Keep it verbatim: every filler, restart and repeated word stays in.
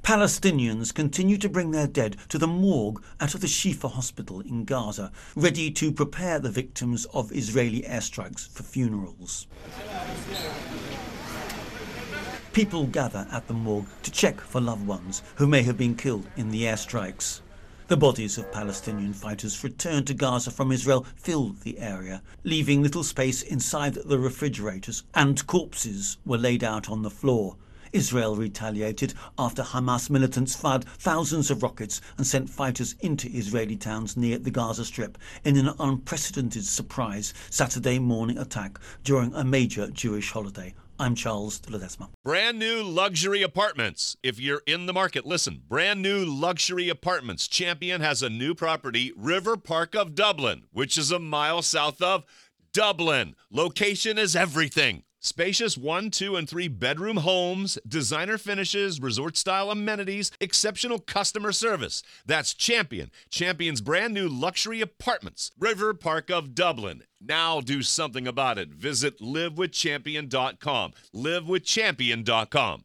Palestinians continue to bring their dead to the morgue at the Shifa hospital in Gaza, ready to prepare the victims of Israeli airstrikes for funerals. People gather at the morgue to check for loved ones who may have been killed in the airstrikes. The bodies of Palestinian fighters returned to Gaza from Israel filled the area, leaving little space inside the refrigerators, and corpses were laid out on the floor. Israel retaliated after Hamas militants fired thousands of rockets and sent fighters into Israeli towns near the Gaza Strip in an unprecedented surprise Saturday morning attack during a major Jewish holiday. I'm Charles de Ledesma. Brand new luxury apartments. If you're in the market, listen. Brand new luxury apartments. Champion has a new property, River Park of Dublin, which is a mile south of Dublin. Location is everything. Spacious one, two, and three bedroom homes, designer finishes, resort-style amenities, exceptional customer service. That's Champion. Champion's brand new luxury apartments. River Park of Dublin. Now do something about it. Visit live with champion dot com. live with champion dot com.